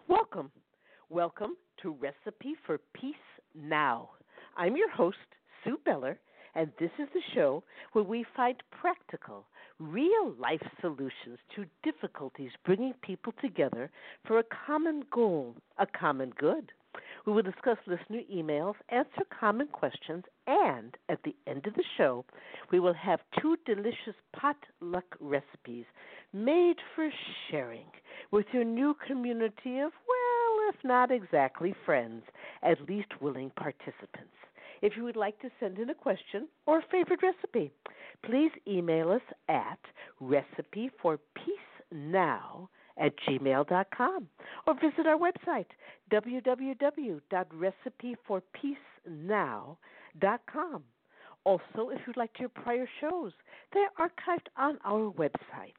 Welcome. Welcome to Recipe for Peace Now. I'm your host, Sue Beller, and this is the show where we find practical, real life solutions to difficulties bringing people together for a common goal, a common good. We will discuss listener emails, answer common questions, and at the end of the show, we will have two delicious potluck recipes made for sharing with your new community of, well, if not exactly friends, at least willing participants. If you would like to send in a question or a favorite recipe, please email us at recipeforpeacenow@gmail.com or visit our website, www.recipeforpeacenow.com. Also, if you'd like to hear prior shows, they're archived on our website,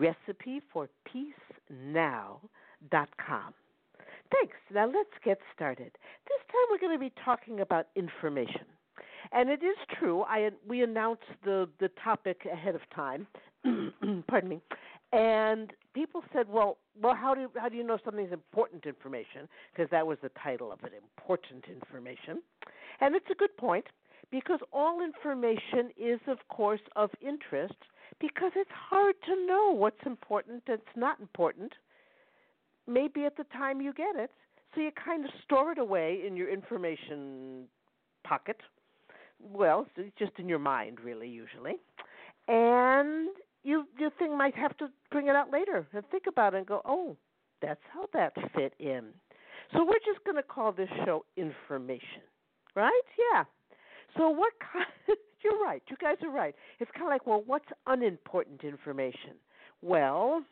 recipeforpeacenow.com. Thanks. Now let's get started. This time we're going to be talking about information. And it is true, we announced the topic ahead of time, pardon me, and people said, well, how do you know something's important information? Because that was the title of it, important information. And it's a good point, because all information is, of course, of interest, because it's hard to know what's important and what's not important, maybe at the time you get it. So you kind of store it away in your information pocket. Well, it's just in your mind, really, usually. And you think might have to bring it out later and think about it and go, oh, that's how that fit in. So we're just going to call this show Information, right? Yeah. So what kind you're right. You guys are right. It's kind of like, well, what's unimportant information? Well,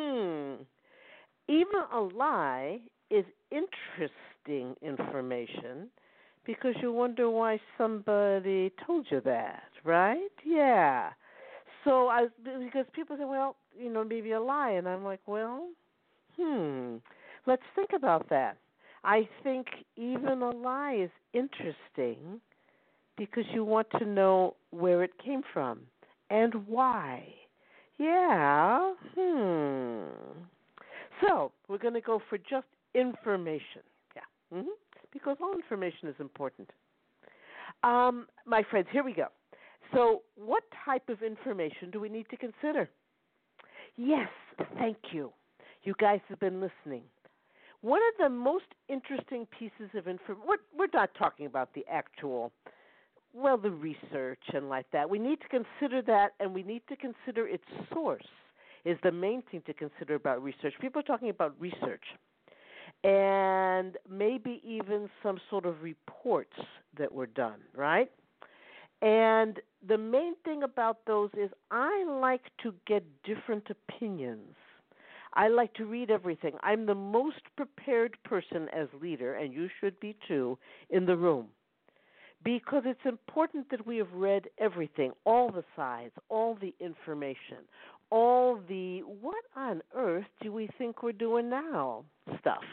even a lie is interesting information because you wonder why somebody told you that, right? Yeah. So because people say, well, maybe a lie, and I'm like, well, let's think about that. I think even a lie is interesting because you want to know where it came from and why. Yeah. So we're going to go for just information. Yeah. Because all information is important. My friends, here we go. So what type of information do we need to consider? Yes, thank you. You guys have been listening. One of the most interesting pieces of information, we're not talking about the actual, the research and like that. We need to consider that, and we need to consider its source is the main thing to consider about research. People are talking about research and maybe even some sort of reports that were done, right? And the main thing about those is I like to get different opinions. I like to read everything. I'm the most prepared person as leader, and you should be too, in the room. Because it's important that we have read everything, all the sides, all the information, all the what on earth do we think we're doing now stuff.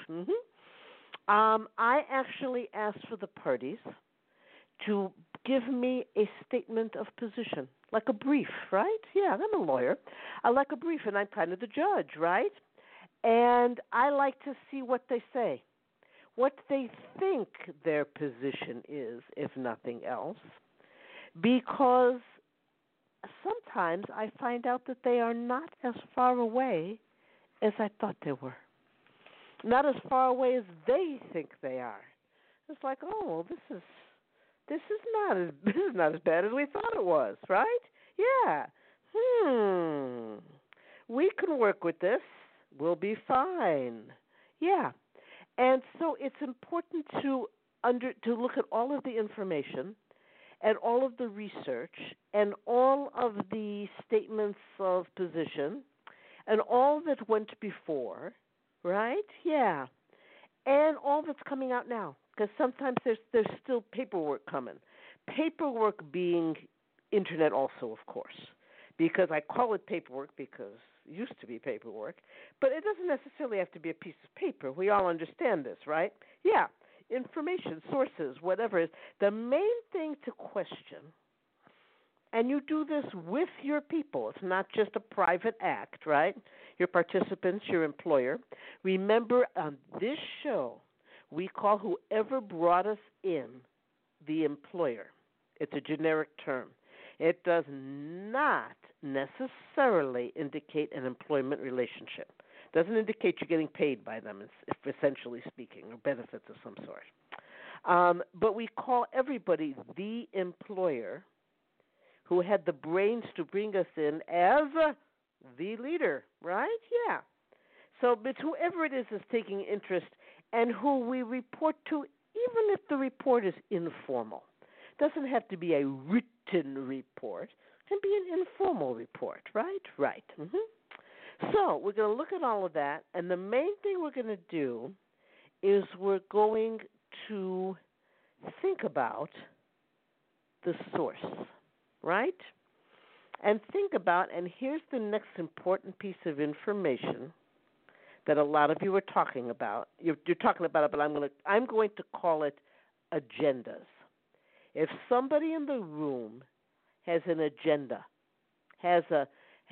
I actually asked for the parties to give me a statement of position, like a brief, right? Yeah, I'm a lawyer. I like a brief, and I'm kind of the judge, right? And I like to see what they say, what they think their position is, if nothing else, because sometimes I find out that they are not as far away as I thought they were, not as far away as they think they are. It's like, oh, well, this is not as bad as we thought it was, right? Yeah. We can work with this. We'll be fine. Yeah. And so it's important to look at all of the information and all of the research and all of the statements of position and all that went before, right? Yeah. And all that's coming out now, because sometimes there's still paperwork coming. Paperwork being internet also, of course, because I call it paperwork because it used to be paperwork, but it doesn't necessarily have to be a piece of paper. We all understand this, right? Yeah, information, sources, whatever it is. The main thing to question, and you do this with your people. It's not just a private act, right? your participants, your employer. Remember, on this show, we call whoever brought us in the employer. It's a generic term. It does not necessarily indicate an employment relationship. It doesn't indicate you're getting paid by them, if essentially speaking, or benefits of some sort. But we call everybody the employer who had the brains to bring us in as the leader, right? Yeah. So it's whoever it is taking interest and who we report to, even if the report is informal. It doesn't have to be a written report. It can be an informal report, right? Right. So we're going to look at all of that, and the main thing we're going to do is we're going to think about the source, right? And think about, and here's the next important piece of information that a lot of you are talking about. You're talking about it, but I'm going to call it agendas. If somebody in the room has an agenda, has a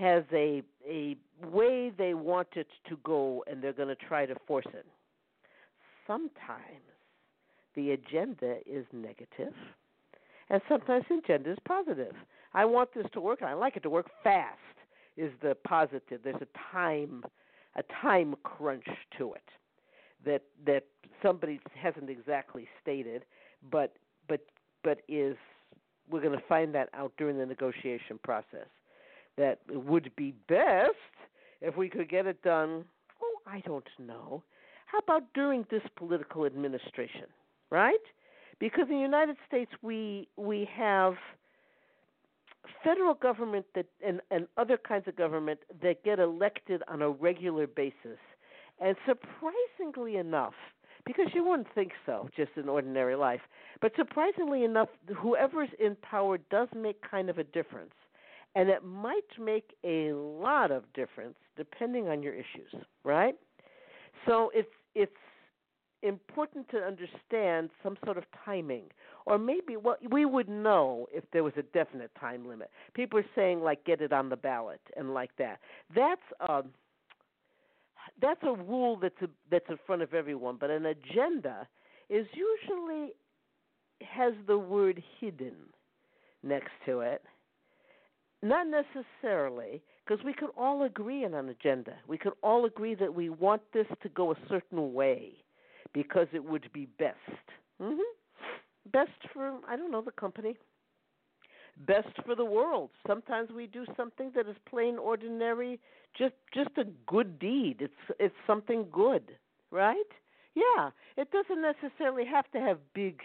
way they want it to go, and they're going to try to force it, sometimes the agenda is negative, and sometimes the agenda is positive. I want this to work, and I like it to work fast, is the positive. There's a time crunch to it that somebody hasn't exactly stated, but is, we're going to find that out during the negotiation process, that it would be best if we could get it done, I don't know, how about during this political administration, right? Because in the United States we have federal government that and other kinds of government that get elected on a regular basis. And surprisingly enough, because you wouldn't think so just in ordinary life, but surprisingly enough, whoever's in power does make kind of a difference. And it might make a lot of difference depending on your issues, right? So it's important to understand some sort of timing. Or maybe we would know if there was a definite time limit. People are saying, like, get it on the ballot and like that. That's a rule that's in front of everyone. But an agenda is usually has the word hidden next to it. Not necessarily, because we could all agree on an agenda. We could all agree that we want this to go a certain way because it would be best. Best for, I don't know, the company. Best for the world. Sometimes we do something that is plain ordinary, just a good deed. It's something good, right? Yeah. It doesn't necessarily have to have big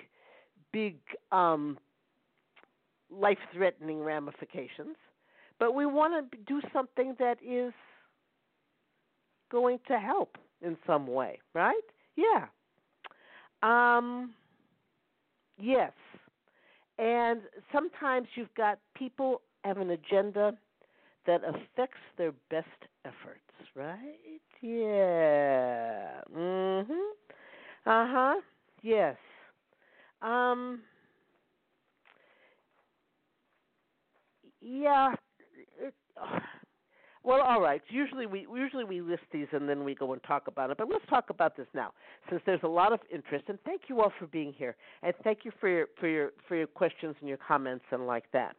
life-threatening ramifications, but we want to do something that is going to help in some way, right? Yeah. Yes. And sometimes you've got people have an agenda that affects their best efforts, right? Yeah. Yes. Yeah. Well, all right. Usually we list these and then we go and talk about it. But let's talk about this now, since there's a lot of interest. And thank you all for being here, and thank you for your questions and your comments and like that.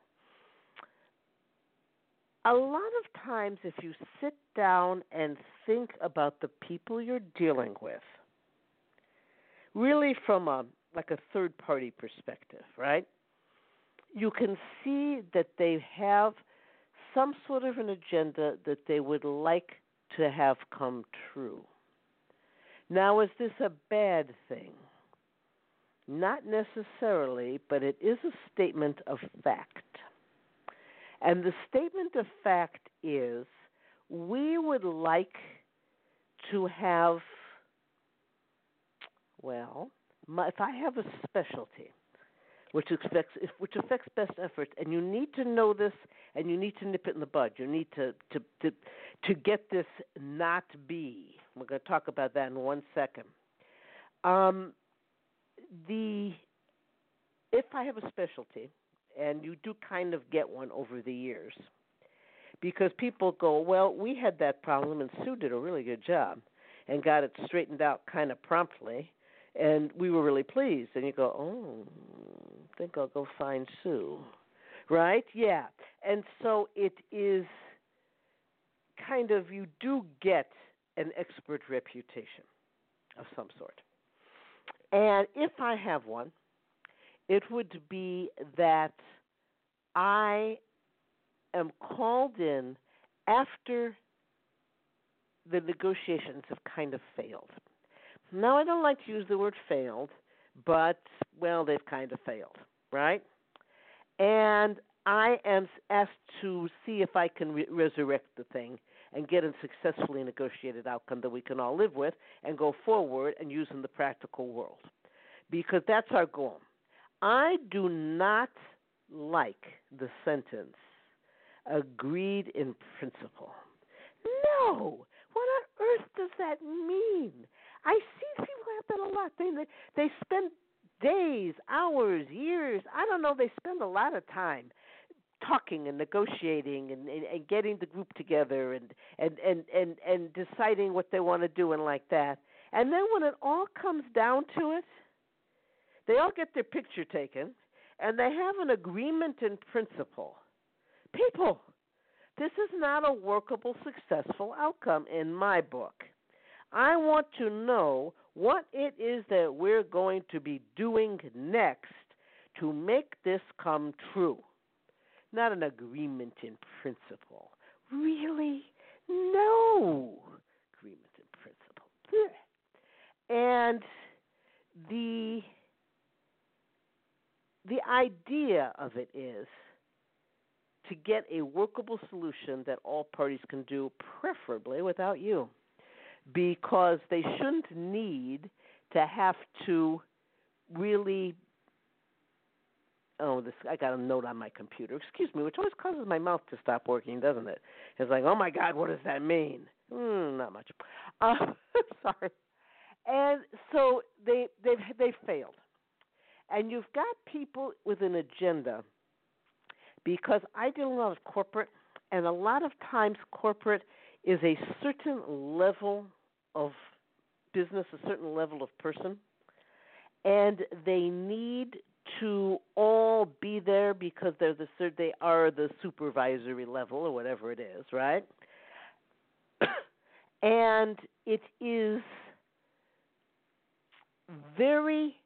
A lot of times, if you sit down and think about the people you're dealing with, really from a third party perspective, right? You can see that they have some sort of an agenda that they would like to have come true. Now, is this a bad thing? Not necessarily, but it is a statement of fact. And the statement of fact is, we would like to have, if I have a specialty, which affects best efforts, and you need to know this, and you need to nip it in the bud. You need to get this not be. We're going to talk about that in 1 second. If I have a specialty, and you do kind of get one over the years, because people go, well, we had that problem, and Sue did a really good job and got it straightened out kind of promptly, and we were really pleased. And you go, oh, I think I'll go find Sue, right? Yeah. And so it is kind of, you do get an expert reputation of some sort. And if I have one, it would be that I am called in after the negotiations have kind of failed. Now, I don't like to use the word failed, but, well, they've kind of failed, right? And I am asked to see if I can resurrect the thing and get a successfully negotiated outcome that we can all live with and go forward and use in the practical world, because that's our goal. I do not like the sentence, agreed in principle. No! What on earth does that mean? I see people have that a lot. They spend days, hours, years, I don't know, they spend a lot of time talking and negotiating and getting the group together and deciding what they want to do and like that. And then when it all comes down to it, they all get their picture taken and they have an agreement in principle. People, this is not a workable, successful outcome in my book. I want to know what it is that we're going to be doing next to make this come true. Not an agreement in principle. Really? No agreement in principle. And the idea of it is to get a workable solution that all parties can do, preferably without you, because they shouldn't need to have to really, I got a note on my computer, excuse me, which always causes my mouth to stop working, doesn't it? It's like, oh my God, what does that mean? Not much. Sorry. And so they failed. And you've got people with an agenda, because I deal a lot of corporate, and a lot of times corporate is a certain level of business, a certain level of person, and they need to all be there because they are the supervisory level or whatever it is, right? And it is very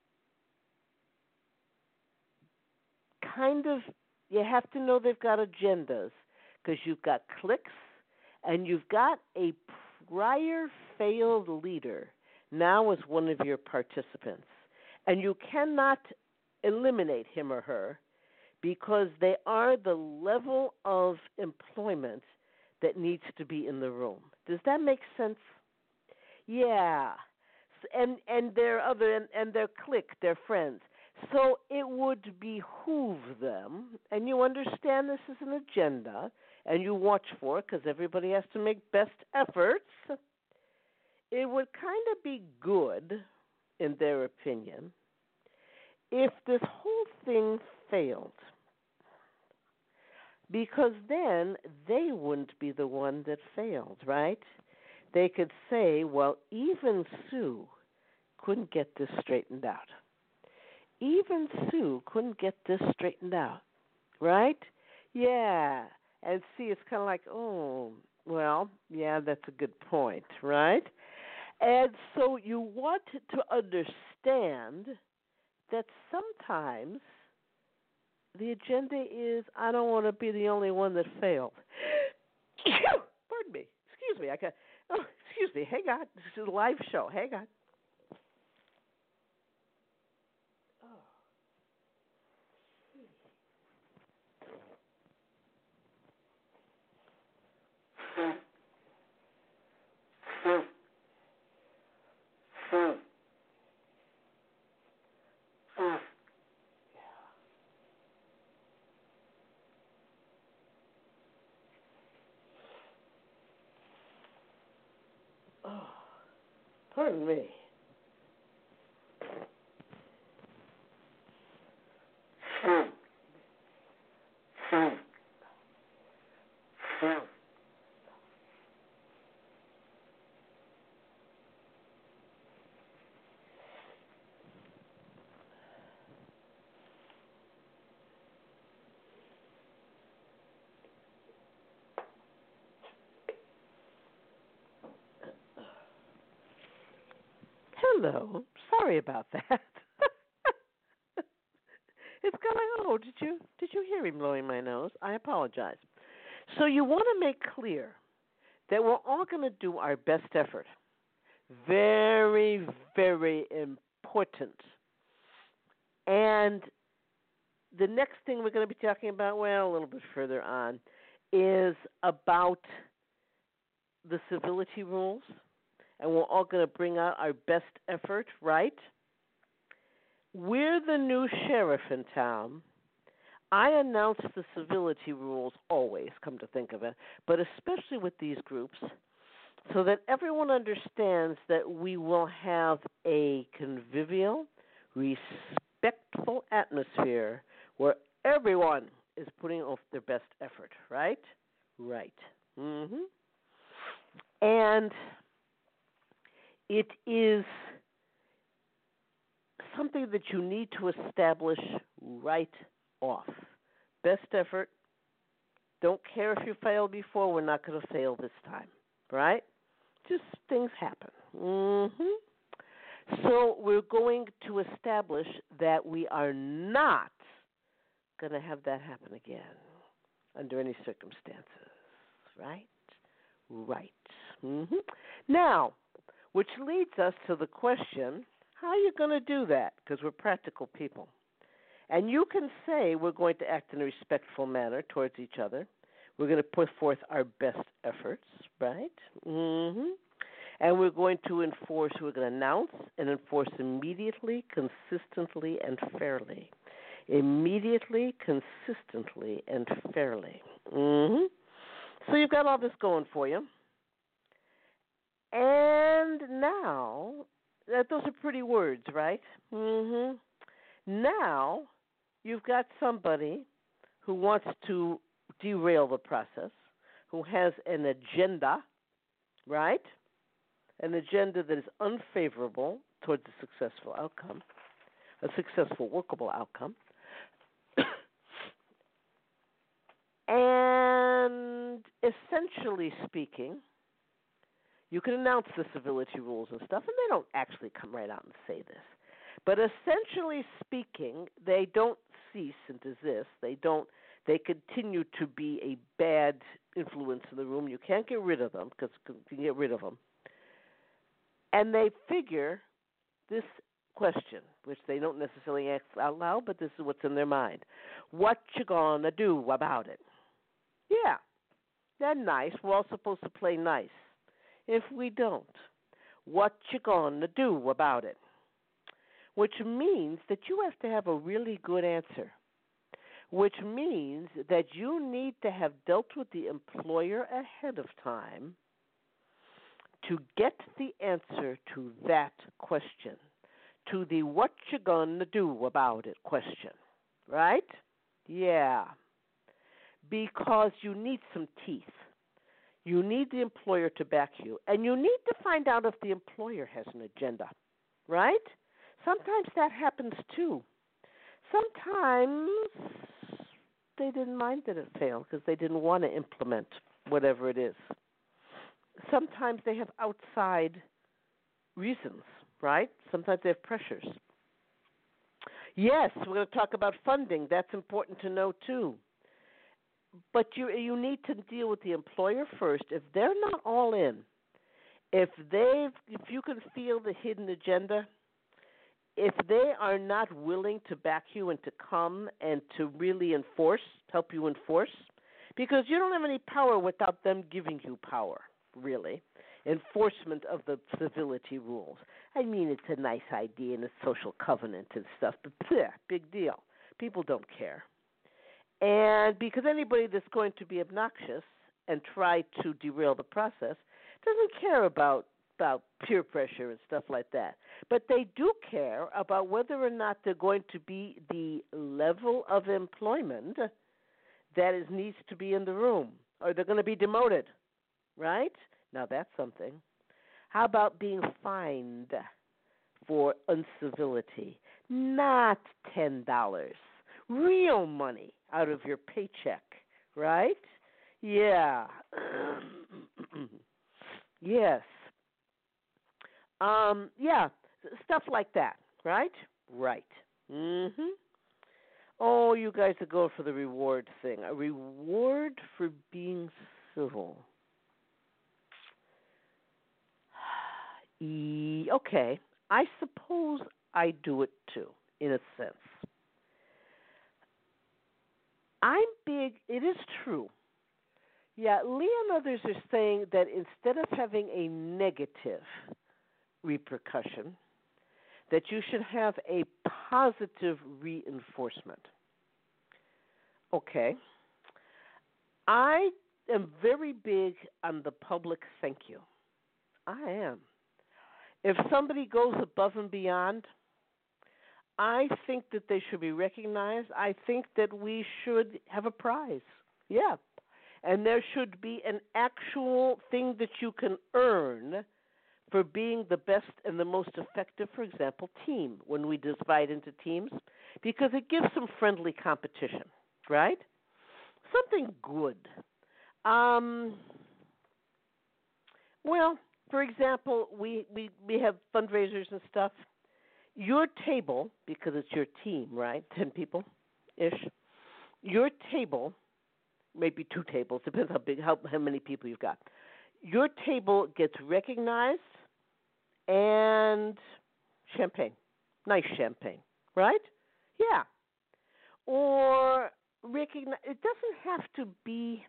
kind of, you have to know they've got agendas, because you've got cliques and you've got a prior failed leader now as one of your participants. And you cannot eliminate him or her because they are the level of employment that needs to be in the room. Does that make sense? Yeah. And their clique, their friends. So it would behoove them, and you understand this is an agenda, and you watch for it because everybody has to make best efforts. It would kind of be good, in their opinion, if this whole thing failed, because then they wouldn't be the one that failed, right? They could say, well, even Sue couldn't get this straightened out. Even Sue couldn't get this straightened out, right? Yeah. And see, it's kind of like, oh, well, yeah, that's a good point, right? And so you want to understand that sometimes the agenda is, I don't want to be the only one that failed. Pardon me. Excuse me. Excuse me. Hang on. This is a live show. Hang on. Pardon me. Hello. Sorry about that. It's going. Oh, did you hear me blowing my nose? I apologize. So you want to make clear that we're all going to do our best effort. Very, very important. And the next thing we're going to be talking about, well, a little bit further on, is about the civility rules. And we're all going to bring out our best effort, right? We're the new sheriff in town. I announce the civility rules always, come to think of it, but especially with these groups, so that everyone understands that we will have a convivial, respectful atmosphere where everyone is putting off their best effort, right? Right. And it is something that you need to establish right off. Best effort. Don't care if you failed before. We're not going to fail this time, right? Just things happen. So we're going to establish that we are not going to have that happen again under any circumstances, right? Right. Now, which leads us to the question, how are you going to do that? Because we're practical people. And you can say we're going to act in a respectful manner towards each other. We're going to put forth our best efforts, right? And we're going to enforce, we're going to announce and enforce immediately, consistently, and fairly. Immediately, consistently, and fairly. So you've got all this going for you. And now, those are pretty words, right? Now, you've got somebody who wants to derail the process, who has an agenda, right? An agenda that is unfavorable towards a successful outcome, a successful, workable outcome. And essentially speaking, you can announce the civility rules and stuff, and they don't actually come right out and say this. But essentially speaking, they don't cease and desist. They continue to be a bad influence in the room. You can't get rid of them because you can get rid of them. And they figure this question, which they don't necessarily ask out loud, but this is what's in their mind. What you gonna do about it? Yeah, they're nice. We're all supposed to play nice. If we don't, what you gonna do about it? Which means that you have to have a really good answer. Which means that you need to have dealt with the employer ahead of time to get the answer to that question, to the what you gonna do about it question, right? Yeah, because you need some teeth. You need the employer to back you, and you need to find out if the employer has an agenda, right? Sometimes that happens too. Sometimes they didn't mind that it failed because they didn't want to implement whatever it is. Sometimes they have outside reasons, right? Sometimes they have pressures. Yes, we're going to talk about funding. That's important to know too. But you need to deal with the employer first. If they're not all in, if you can feel the hidden agenda, if they are not willing to back you and to come and to really help you enforce, because you don't have any power without them giving you power, really. Enforcement of the civility rules. I mean, it's a nice idea and a social covenant and stuff, but big deal. People don't care. And because anybody that's going to be obnoxious and try to derail the process doesn't care about peer pressure and stuff like that. But they do care about whether or not they're going to be the level of employment that needs to be in the room, or they're going to be demoted, right? Now that's something. How about being fined for uncivility? Not $10. Real money out of your paycheck, right? Yeah. Yes. Yeah. Stuff like that, right? Right. Mhm. Oh, you guys are going for the reward thing. A reward for being civil. Okay. I suppose I do it too, in a sense. I'm big. It is true. Yeah, Lee and others are saying that instead of having a negative repercussion, that you should have a positive reinforcement. Okay. I am very big on the public thank you. I am. If somebody goes above and beyond, I think that they should be recognized. I think that we should have a prize. Yeah. And there should be an actual thing that you can earn for being the best and the most effective, for example, team, when we divide into teams, because it gives some friendly competition, right? Something good. Well, for example, we have fundraisers and stuff. Your table, because it's your team, right? 10 people ish. Your table, maybe 2 tables, depends how many people you've got. Your table gets recognized and champagne. Nice champagne, right? Yeah. Or recognize, it doesn't have to be,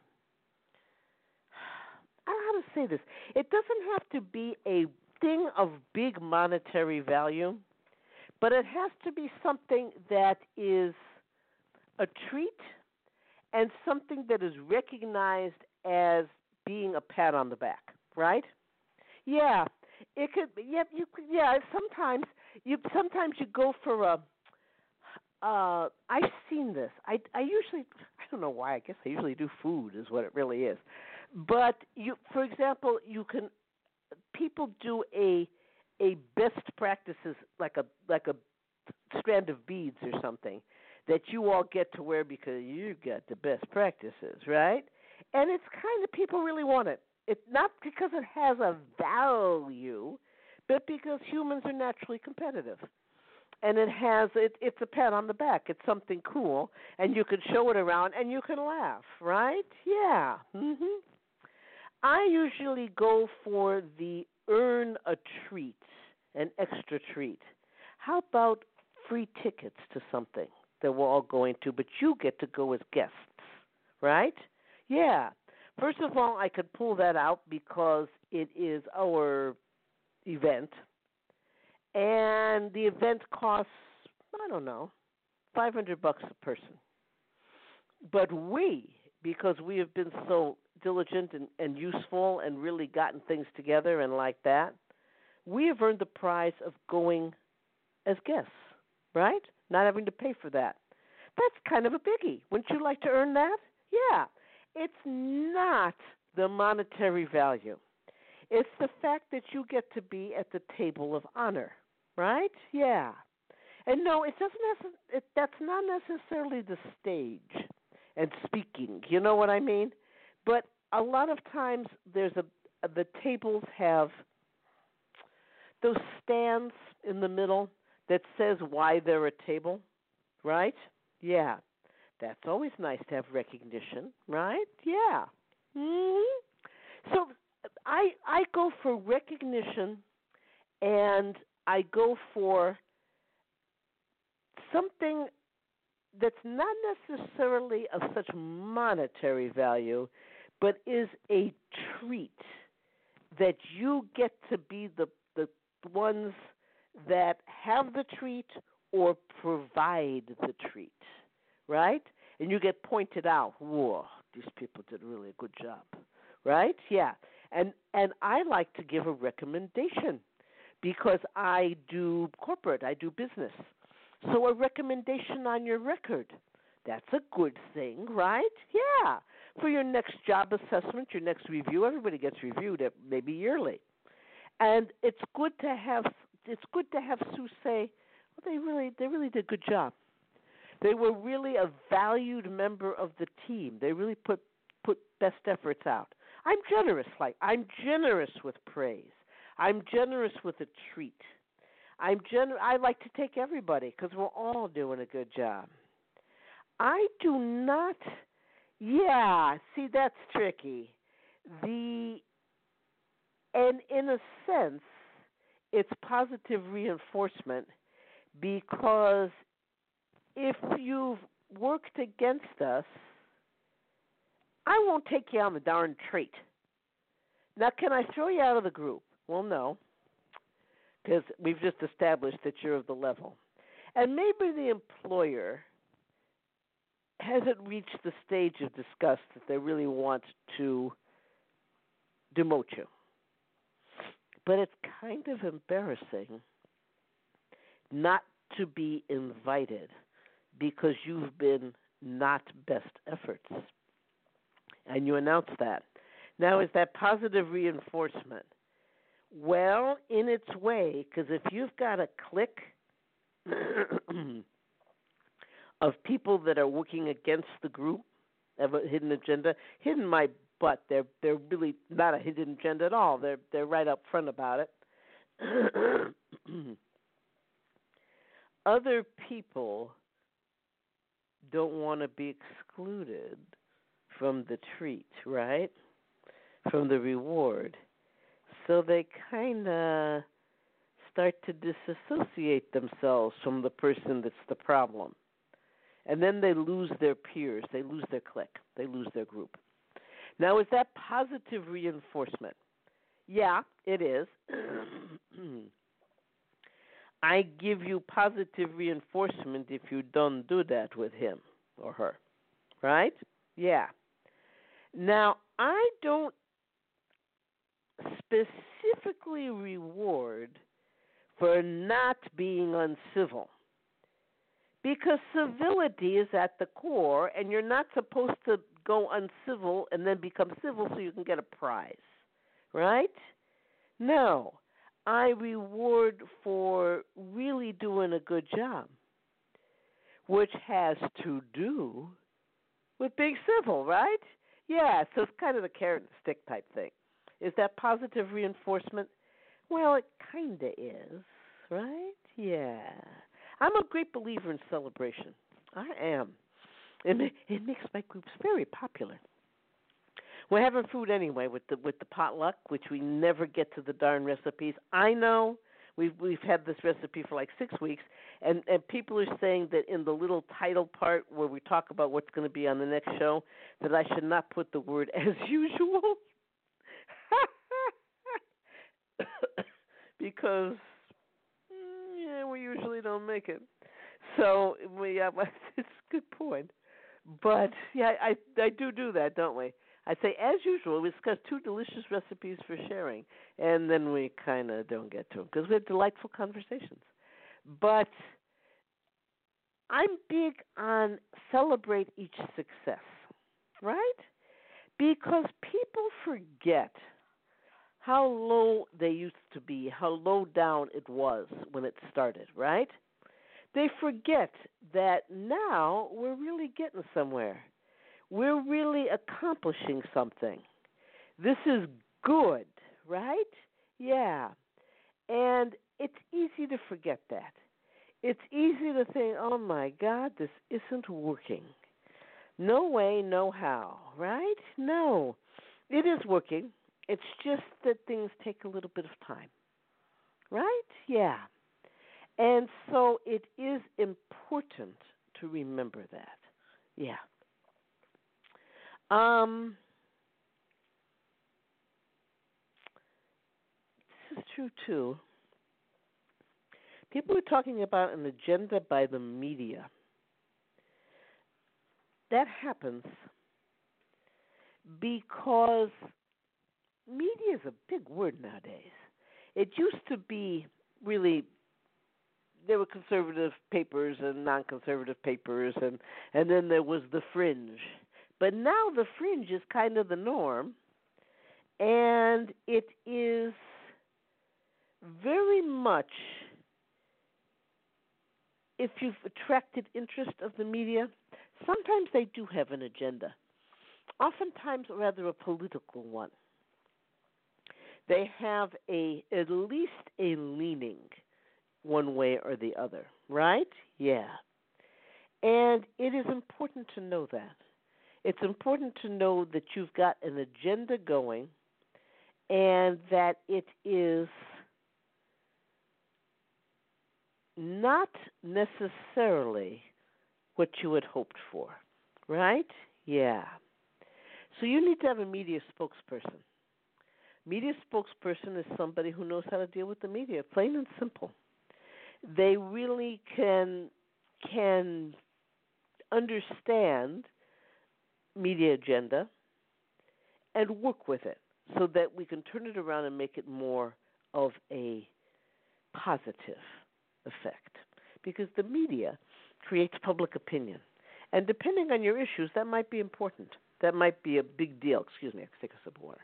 I don't know how to say this. It doesn't have to be a thing of big monetary value, but it has to be something that is a treat and something that is recognized as being a pat on the back, right? Yeah, it could. Yeah, you. Yeah, sometimes you go for a. I've seen this. I usually, I don't know why. I guess I usually do food is what it really is. But you, for example, you can. People do a best practices like a strand of beads or something that you all get to wear because you got the best practices, right? And it's kind of people really want it. It's not because it has a value, but because humans are naturally competitive. And it's a pat on the back. It's something cool, and you can show it around, and you can laugh, right? Yeah. Mhm. I usually go for the earn a treat, an extra treat. How about free tickets to something that we're all going to, but you get to go as guests, right? Yeah. First of all, I could pull that out because it is our event, and the event costs, I don't know, $500 a person. But because we have been so diligent and useful and really gotten things together and like that, we have earned the prize of going as guests, right? Not having to pay for that. That's kind of a biggie. Wouldn't you like to earn that? Yeah. It's not the monetary value. It's the fact that you get to be at the table of honor, right? Yeah. And no, it doesn't. That's not necessarily the stage and speaking. You know what I mean? But a lot of times the tables have those stands in the middle that says why they're a table, right? Yeah. That's always nice to have recognition, right? Yeah. So I go for recognition, and I go for something that's not necessarily of such monetary value, but is a treat that you get to be the ones that have the treat or provide the treat, right? And you get pointed out. Whoa, these people did really a good job, right? Yeah. And I like to give a recommendation because I do corporate, I do business. So a recommendation on your record, that's a good thing, right? Yeah. For your next job assessment, your next review, everybody gets reviewed maybe yearly. And it's good to have Sue say, well, they really did a good job. They were really a valued member of the team. They really put best efforts out. I'm generous with praise. I'm generous with a treat. I like to take everybody because we're all doing a good job. I do not. Yeah, see, that's tricky. The and in a sense, it's positive reinforcement because if you've worked against us, I won't take you on the darn treat. Now, can I throw you out of the group? Well, no, because we've just established that you're of the level. And maybe the employer hasn't reached the stage of disgust that they really want to demote you. But it's kind of embarrassing not to be invited because you've been not best efforts. And you announce that. Now, is that positive reinforcement? Well, in its way, because if you've got a clique of people that are working against the group, have a hidden agenda, hidden my butt. They're really not a hidden agenda at all. They're right up front about it. Other people don't want to be excluded from the treat, right? From the reward. So they kind of start to disassociate themselves from the person that's the problem. And then they lose their peers, they lose their clique, they lose their group. Now, is that positive reinforcement? Yeah, it is. I give you positive reinforcement if you don't do that with him or her, right? Yeah. Now, I don't specifically reward for not being uncivil. Because civility is at the core, and you're not supposed to go uncivil and then become civil so you can get a prize, right? No, I reward for really doing a good job, which has to do with being civil, right? Yeah, so it's kind of the carrot and stick type thing. Is that positive reinforcement? Well, it kind of is, right? Yeah. I'm a great believer in celebration. I am. It makes my groups very popular. We're having food anyway with the potluck, which we never get to the darn recipes. I know we've had this recipe for like 6 weeks, and people are saying that in the little title part where we talk about what's going to be on the next show, that I should not put the word as usual, because we usually don't make it. So it's a good point. But yeah, I do that, don't we? I say, as usual, we discuss 2 delicious recipes for sharing, and then we kind of don't get to them because we have delightful conversations. But I'm big on celebrate each success, right? Because people forget how low they used to be, how low down it was when it started, right? They forget that now we're really getting somewhere. We're really accomplishing something. This is good, right? Yeah. And it's easy to forget that. It's easy to think, oh my God, this isn't working. No way, no how, right? No. It is working. It's just that things take a little bit of time, right? Yeah. And so it is important to remember that. Yeah. This is true, too. People are talking about an agenda by the media. That happens because media is a big word nowadays. It used to be really, there were conservative papers and non-conservative papers, and then there was the fringe. But now the fringe is kind of the norm, and it is very much, if you've attracted interest of the media, sometimes they do have an agenda, oftentimes rather a political one. They have at least a leaning one way or the other, right? Yeah. And it is important to know that. It's important to know that you've got an agenda going and that it is not necessarily what you had hoped for, right? Yeah. So you need to have a media spokesperson. Media spokesperson is somebody who knows how to deal with the media, plain and simple. They really can understand media agenda and work with it so that we can turn it around and make it more of a positive effect. Because the media creates public opinion. And depending on your issues, that might be important. That might be a big deal. Excuse me, I have to take a sip of water.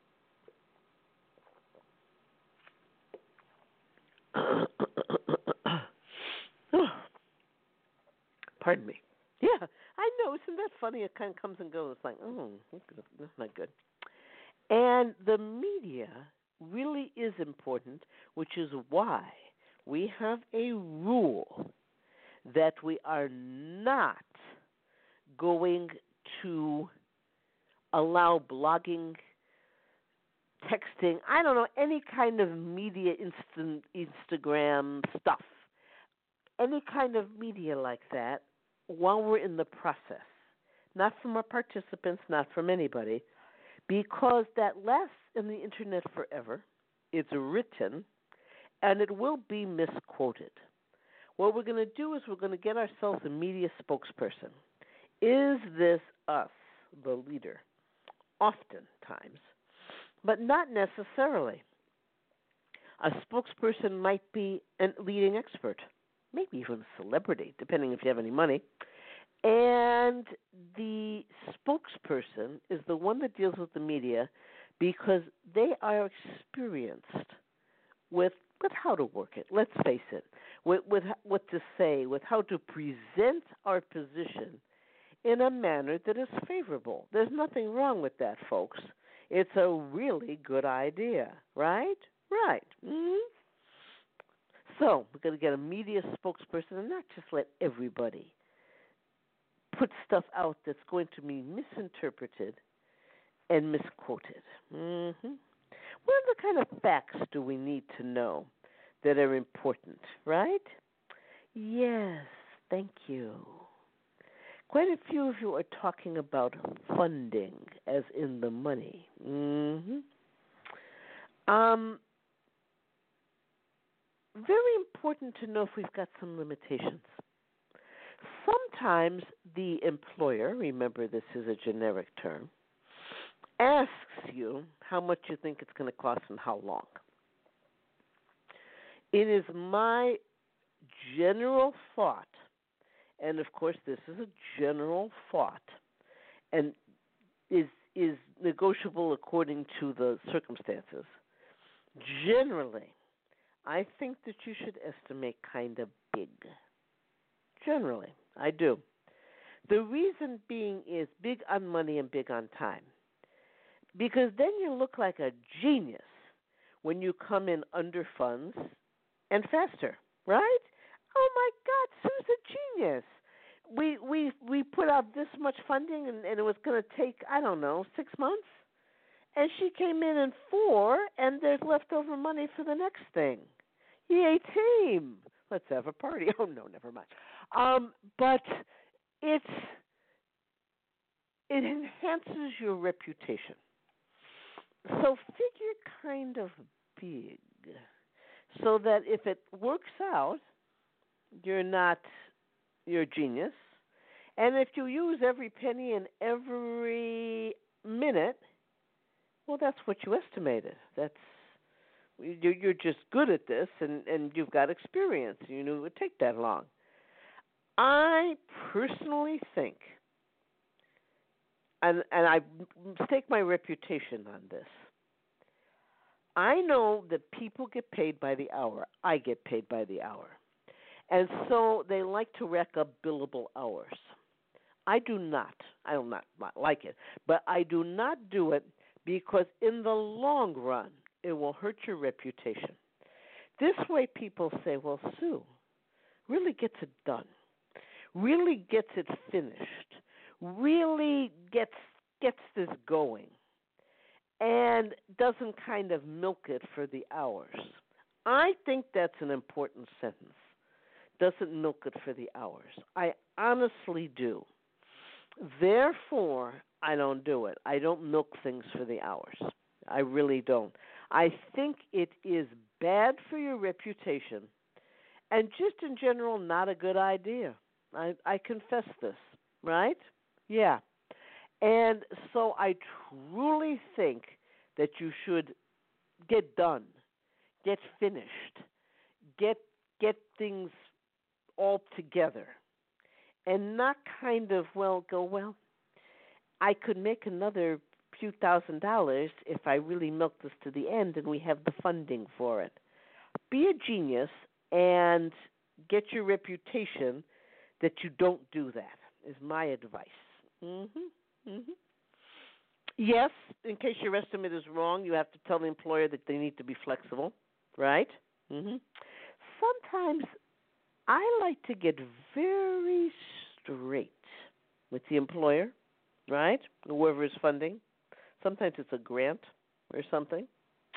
Pardon me. Yeah, I know. Isn't that funny? It kind of comes and goes. It's like, that's not good. And the media really is important, which is why we have a rule that we are not going to allow blogging, texting, I don't know, any kind of media, Instagram stuff, any kind of media like that while we're in the process. Not from our participants, not from anybody, because that lasts in the Internet forever. It's written, and it will be misquoted. What we're going to do is we're going to get ourselves a media spokesperson. Is this us, the leader? Oftentimes, but not necessarily. A spokesperson might be a leading expert, maybe even a celebrity, depending if you have any money. And the spokesperson is the one that deals with the media because they are experienced with how to work it. Let's face it, with what to say, with how to present our position in a manner that is favorable. There's nothing wrong with that, folks. It's a really good idea, right? Right. Mm-hmm. So we're going to get a media spokesperson and not just let everybody put stuff out that's going to be misinterpreted and misquoted. Mm-hmm. What other kind of facts do we need to know that are important, right? Yes, thank you. Quite a few of you are talking about funding, as in the money. Mm-hmm. Very important to know if we've got some limitations. Sometimes the employer, remember this is a generic term, asks you how much you think it's going to cost and how long. It is my general thought, and of course this is a general thought, and is negotiable according to the circumstances. Generally, I think that you should estimate kind of big. Generally, I do. The reason being is big on money and big on time. Because then you look like a genius when you come in under funds and faster, right? Oh my God, Sue's a genius. We put out this much funding and it was going to take, 6 months. And she came in 4, and there's leftover money for the next thing. Yay, team! Let's have a party. Oh, no, never mind. But it enhances your reputation. So figure kind of big so that if it works out, you're a genius. And if you use every penny and every minute, well, that's what you estimated. You're just good at this, and you've got experience. You knew it would take that long. I personally think, and I stake my reputation on this, I know that people get paid by the hour. I get paid by the hour. And so they like to rack up billable hours. I do not. I do not like it. But I do not do it because in the long run, it will hurt your reputation. This way people say, well, Sue really gets it done, really gets it finished, really gets this going, and doesn't kind of milk it for the hours. I think that's an important sentence. Doesn't milk it for the hours. I honestly do. Therefore, I don't do it. I don't milk things for the hours. I really don't. I think it is bad for your reputation and just in general not a good idea. I confess this, right? Yeah. And so I truly think that you should get done, get finished, get things all together, and not kind of I could make another few $1,000s if I really milk this to the end and we have the funding for it. Be a genius and get your reputation that you don't do that, is my advice. Yes, in case your estimate is wrong, you have to tell the employer that they need to be flexible, right? Sometimes I like to get very straight with the employer, right? Whoever is funding. Sometimes it's a grant or something.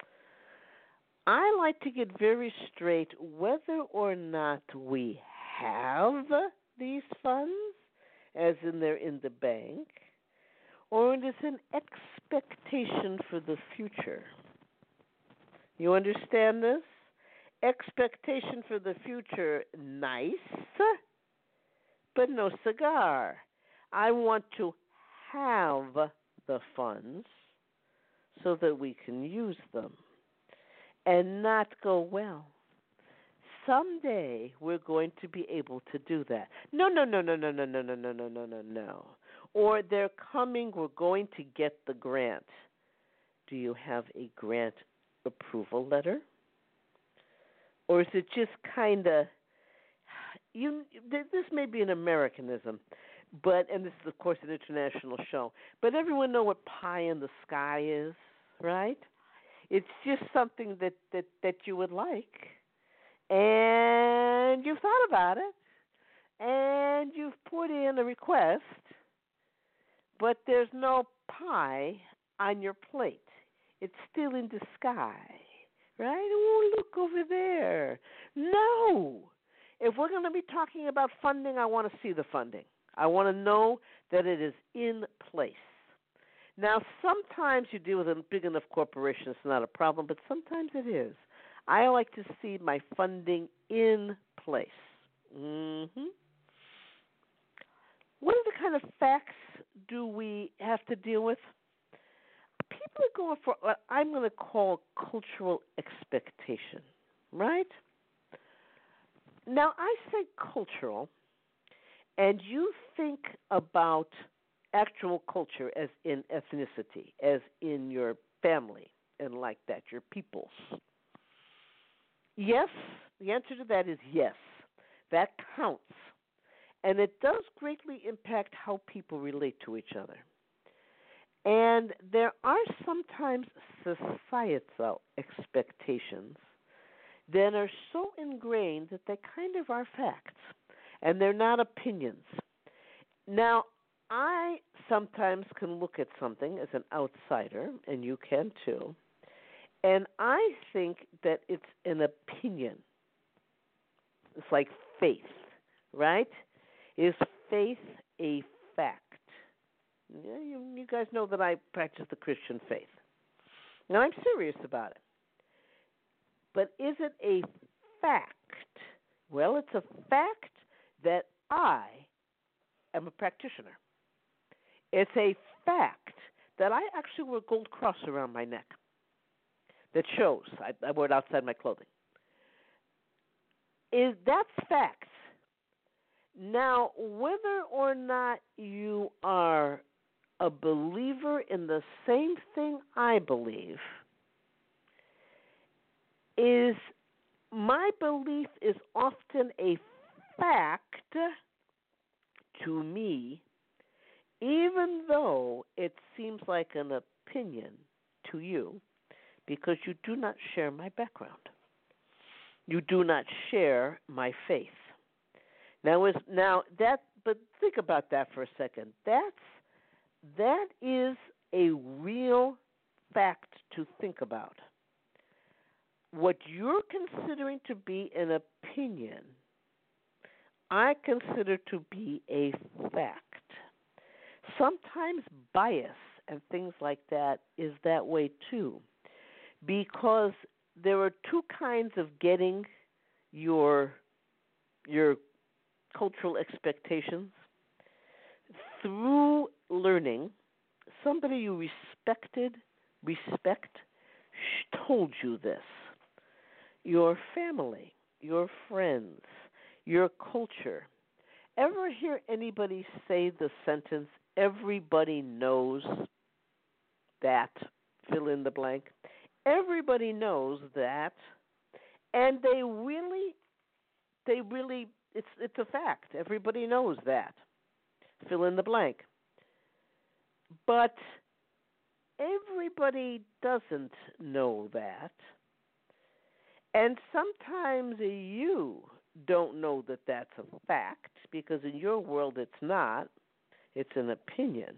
I like to get very straight whether or not we have these funds, as in they're in the bank, or it is an expectation for the future. You understand this? Expectation for the future, nice, but no cigar. I want to have the funds so that we can use them and not go, well, someday we're going to be able to do that. No. Or they're coming, we're going to get the grant. Do you have a grant approval letter? Or is it just kind of, this may be an Americanism, and this is, of course, an international show, but everyone know what pie in the sky is, right? It's just something that you would like, and you've thought about it, and you've put in a request, but there's no pie on your plate. It's still in the sky. Right? Oh, look over there. No. If we're going to be talking about funding, I want to see the funding. I want to know that it is in place. Now, sometimes you deal with a big enough corporation, it's not a problem, but sometimes it is. I like to see my funding in place. What are the kind of facts do we have to deal with? People are going for what I'm going to call cultural expectation, right? Now, I say cultural, and you think about actual culture as in ethnicity, as in your family, and like that, your peoples. Yes, the answer to that is yes. That counts. And it does greatly impact how people relate to each other. And there are sometimes societal expectations that are so ingrained that they kind of are facts, and they're not opinions. Now, I sometimes can look at something as an outsider, and you can too, and I think that it's an opinion. It's like faith, right? Is faith a fact? Yeah, you guys know that I practice the Christian faith. Now, I'm serious about it. But is it a fact? Well, it's a fact that I am a practitioner. It's a fact that I actually wear a gold cross around my neck that shows. I wear it outside my clothing. That's facts. Now, whether or not you are a believer in the same thing I believe, is my belief is often a fact to me, even though it seems like an opinion to you, because you do not share my background. You do not share my faith. But think about that for a second. That is a real fact to think about. What you're considering to be an opinion, I consider to be a fact. Sometimes bias and things like that is that way too, because there are two kinds of getting your cultural expectations. Through learning, somebody you respect told you this. Your family, your friends, your culture. Ever hear anybody say the sentence, everybody knows that, fill in the blank? Everybody knows that, and they really, it's a fact. Everybody knows that, fill in the blank. But everybody doesn't know that, and sometimes you don't know that that's a fact, because in your world it's not. It's an opinion.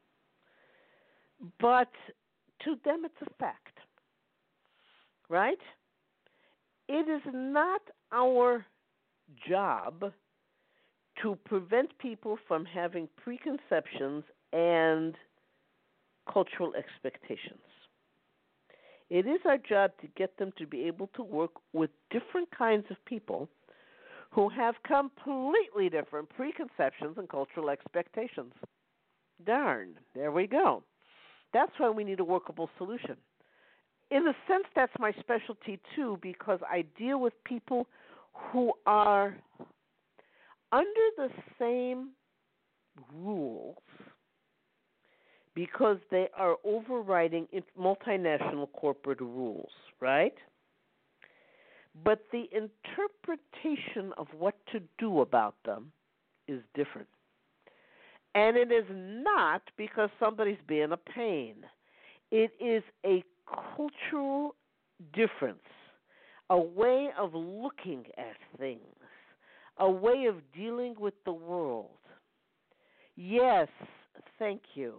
But to them it's a fact, right? It is not our job to prevent people from having preconceptions and cultural expectations. It is our job to get them to be able to work with different kinds of people who have completely different preconceptions and cultural expectations. Darn, there we go. That's why we need a workable solution. In a sense, that's my specialty too, because I deal with people who are under the same rules because they are overriding multinational corporate rules, right? But the interpretation of what to do about them is different. And it is not because somebody's being a pain. It is a cultural difference, a way of looking at things, a way of dealing with the world. Yes, thank you.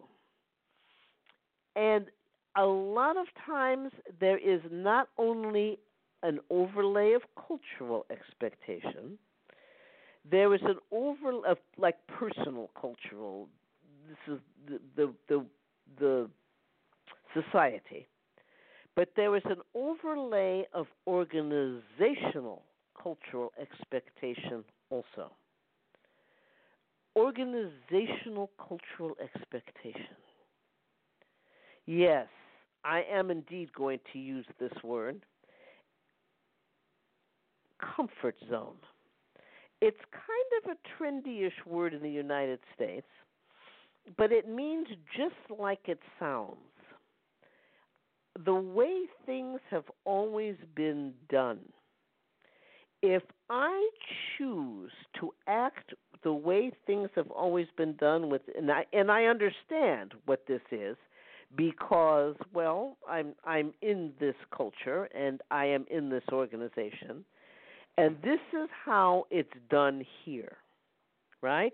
And a lot of times there is not only an overlay of cultural expectation, there is an overlay of like personal cultural. This is the society, but there is an overlay of organizational cultural expectation also. Organizational cultural expectation. Yes, I am indeed going to use this word. Comfort zone. It's kind of a trendy-ish word in the United States, but it means just like it sounds. The way things have always been done. If I choose to act the way things have always been done and I understand what this is because, well, I'm in this culture and I am in this organization. And this is how it's done here, right?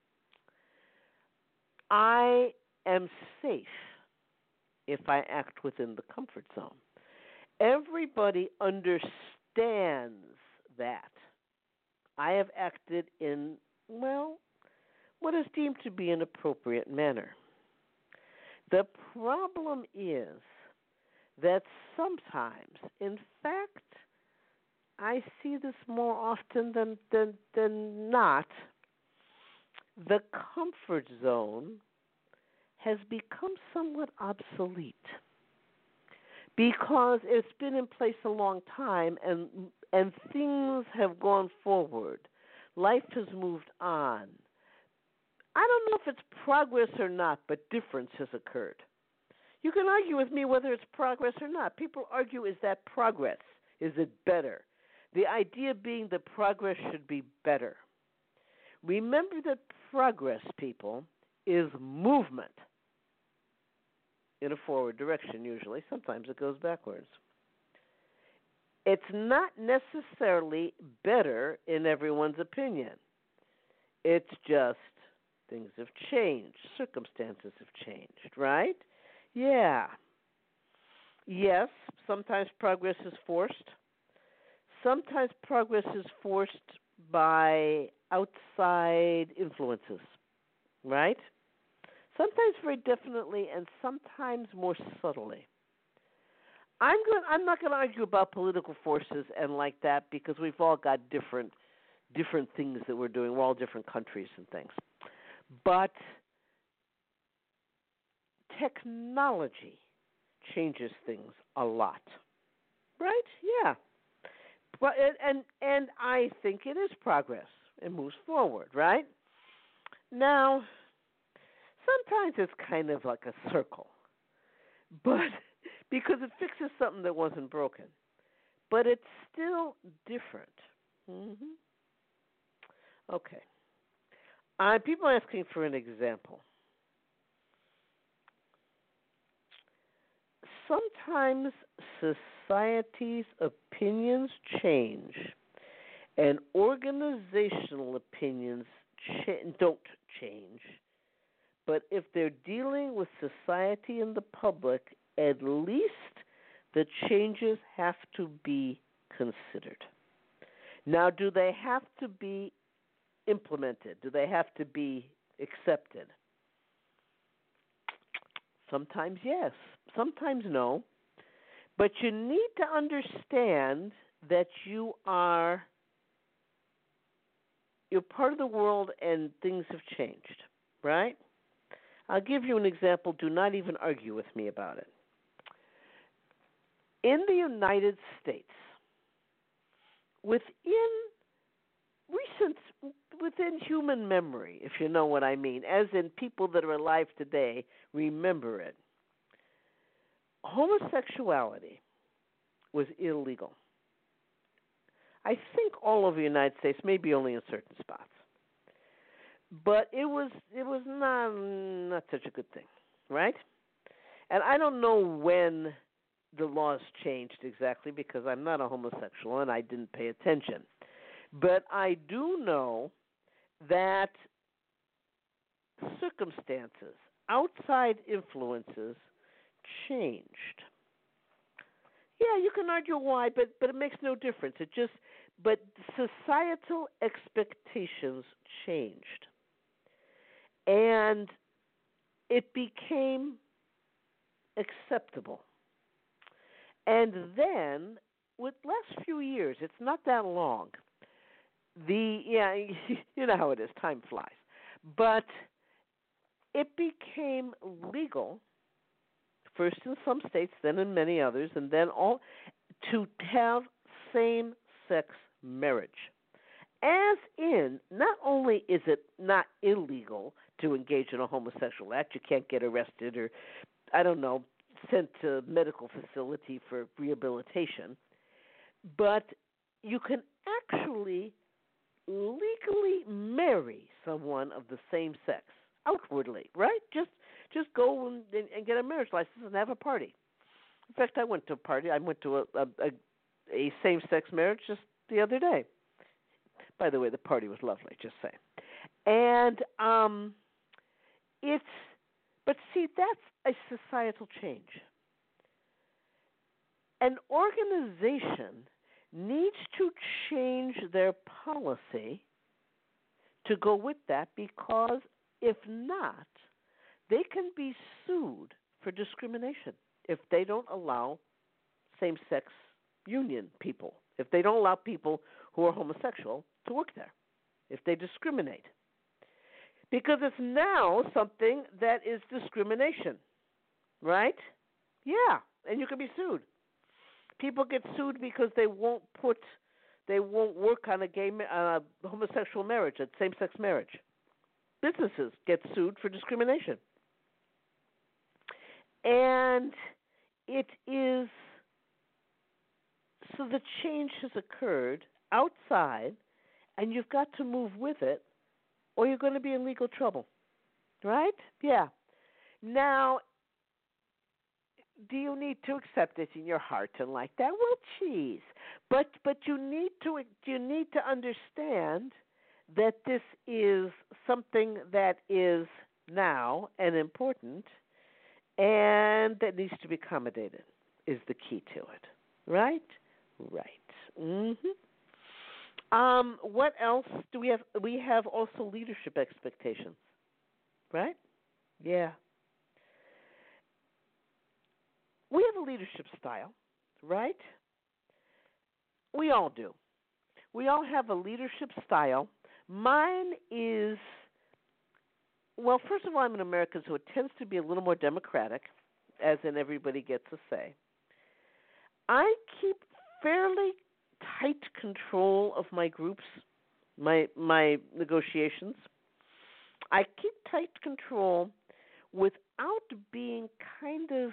I am safe if I act within the comfort zone. Everybody understands that. I have acted in, well, what is deemed to be an appropriate manner. The problem is that sometimes, in fact, I see this more often than not, the comfort zone has become somewhat obsolete because it's been in place a long time and things have gone forward. Life has moved on. I don't know if it's progress or not, but difference has occurred. You can argue with me whether it's progress or not. People argue, is that progress? Is it better? The idea being that progress should be better. Remember that progress, people, is movement in a forward direction usually. Sometimes it goes backwards. It's not necessarily better in everyone's opinion. It's just things have changed, circumstances have changed, right? Yeah. Yes, sometimes progress is forced. Sometimes progress is forced by outside influences, right? Sometimes very definitely and sometimes more subtly. I'm not going to argue about political forces and like that because we've all got different things that we're doing. We're all different countries and things. But technology changes things a lot. Right? Yeah. But and I think it is progress. It moves forward, right? Now, sometimes it's kind of like a circle. But because it fixes something that wasn't broken. But it's still different. Mhm. Okay. People are asking for an example. Sometimes society's opinions change and organizational opinions don't change. But if they're dealing with society and the public, at least the changes have to be considered. Now, do they have to be implemented? Do they have to be accepted? Sometimes yes, sometimes no. But you need to understand that you're part of the world and things have changed, right? I'll give you an example. Do not even argue with me about it. In the United States, within within human memory, if you know what I mean, as in people that are alive today remember it, homosexuality was illegal. I think all over the United States, maybe only in certain spots. But it was not such a good thing, right? And I don't know when the laws changed exactly because I'm not a homosexual and I didn't pay attention. But I do know that circumstances, outside influences, changed. Yeah, you can argue why, but it makes no difference. But societal expectations changed. And it became acceptable. And then, with last few years, it's not that long. You know how it is, time flies. But it became legal, first in some states, then in many others, and then all to have same-sex marriage. As in, not only is it not illegal to engage in a homosexual act, you can't get arrested or, I don't know, sent to a medical facility for rehabilitation, but you can actually legally marry someone of the same sex outwardly, right? Just go and get a marriage license and have a party. In fact, I went to a party. I went to a same-sex marriage just the other day. By the way, the party was lovely, just saying. And but see, that's a societal change. An organization needs to change their policy to go with that because if not, they can be sued for discrimination if they don't allow same-sex union people, if they don't allow people who are homosexual to work there, if they discriminate. Because it's now something that is discrimination, right? Yeah, and you can be sued. People get sued because they won't work on a homosexual marriage, a same-sex marriage. Businesses get sued for discrimination. And it is, so the change has occurred outside, and you've got to move with it, or you're going to be in legal trouble, right? Yeah. Now, do you need to accept it in your heart and like that? Well, geez. But you need to understand that this is something that is now and important and that needs to be accommodated is the key to it. Right? Right. Mhm. What else do we have? We have also leadership expectations, right? Yeah. We have a leadership style, right? We all do. We all have a leadership style. Mine is, well, first of all, I'm an American, so it tends to be a little more democratic, as in everybody gets a say. I keep fairly tight control of my groups, my negotiations. I keep tight control without being kind of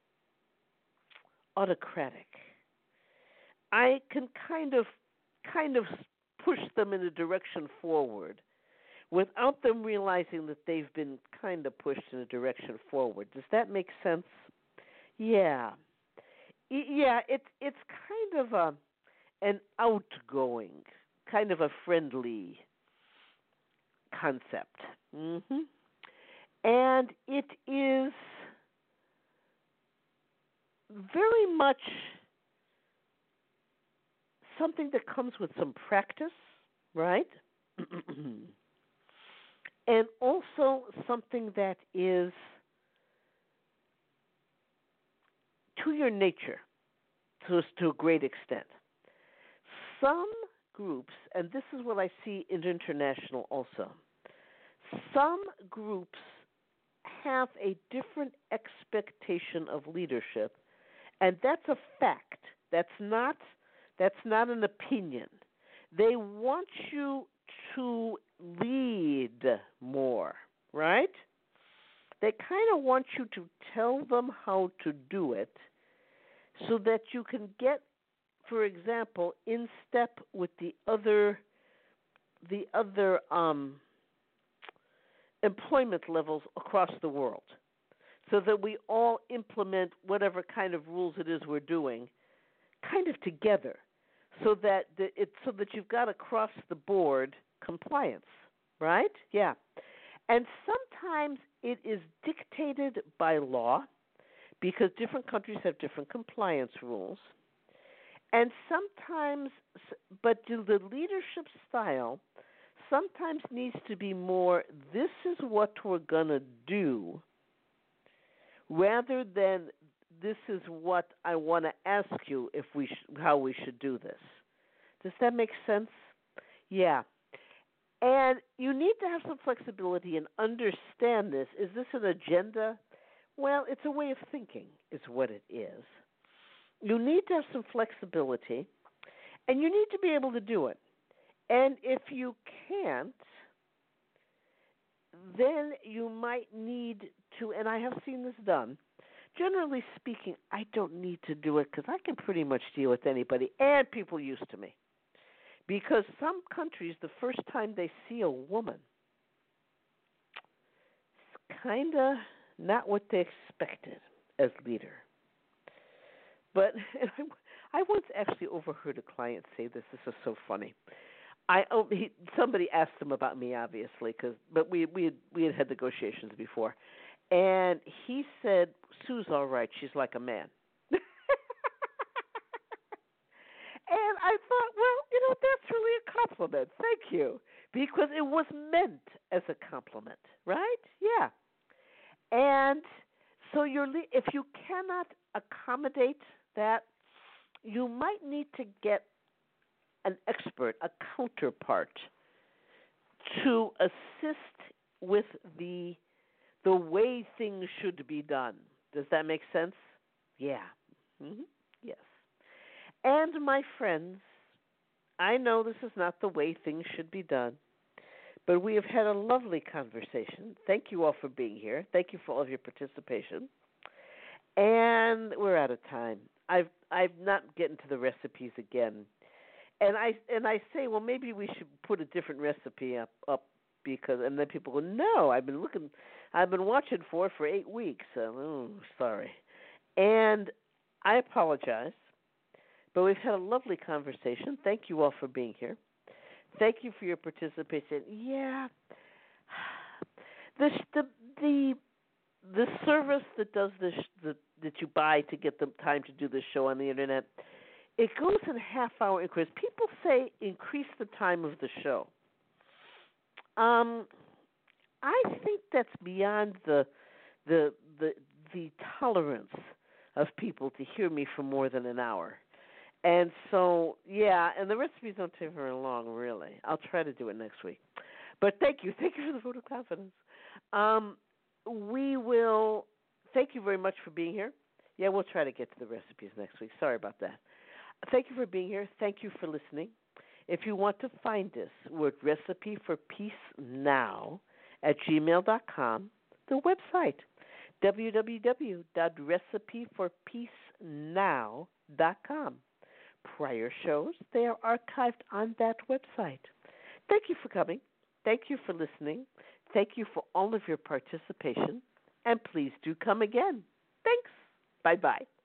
autocratic. I can kind of push them in a direction forward without them realizing that they've been kind of pushed in a direction forward. Does that make sense? Yeah. Yeah, it's kind of an outgoing, kind of a friendly concept. Mhm. And it is very much something that comes with some practice, right? And also something that is to your nature to a great extent. Some groups, and this is what I see in international also, some groups have a different expectation of leadership, and that's a fact. That's not an opinion. They want you to lead more, right? They kind of want you to tell them how to do it so that you can get, for example, in step with the other employment levels across the world, so that we all implement whatever kind of rules it is we're doing, kind of together, so that you've got across the board compliance, right? Yeah, and sometimes it is dictated by law because different countries have different compliance rules. And sometimes, but the leadership style sometimes needs to be more, this is what we're going to do, rather than this is what I want to ask you if how we should do this. Does that make sense? Yeah. And you need to have some flexibility and understand this. Is this an agenda? Well, it's a way of thinking is what it is. You need to have some flexibility, and you need to be able to do it. And if you can't, then you might need to, and I have seen this done. Generally speaking, I don't need to do it because I can pretty much deal with anybody, and people used to me. Because some countries, the first time they see a woman, it's kind of not what they expected as leader. But I once actually overheard a client say this. This is so funny. Somebody asked him about me, obviously, but we had negotiations before, and he said, "Sue's all right. She's like a man." And I thought, well, that's really a compliment. Thank you, because it was meant as a compliment, right? Yeah. And so if you cannot accommodate that, you might need to get an expert, a counterpart, to assist with the way things should be done. Does that make sense? Yeah. Mm-hmm. Yes. And my friends, I know this is not the way things should be done, but we have had a lovely conversation. Thank you all for being here. Thank you for all of your participation. And we're out of time. I've not getting to the recipes again. And I say, well, maybe we should put a different recipe up because, and then people go, no, I've been watching for 8 weeks. So, sorry. And I apologize, But we've had a lovely conversation. Thank you all for being here. Thank you for your participation. Yeah, the the the service that does this that you buy to get the time to do this show on the internet, it goes in half-hour increments. People say increase the time of the show. I think that's beyond the the the tolerance of people to hear me for more than an hour. And so, yeah, and the recipes don't take very long, really. I'll try to do it next week. But thank you for the vote of confidence. We will. Thank you very much for being here. Yeah, we'll try to get to the recipes next week. Sorry about that. Thank you for being here. Thank you for listening. If you want to find us, we're at recipeforpeacenow@gmail.com, the website, www.recipeforpeacenow.com. Prior shows, they are archived on that website. Thank you for coming. Thank you for listening. Thank you for all of your participation. And please do come again. Thanks. Bye-bye.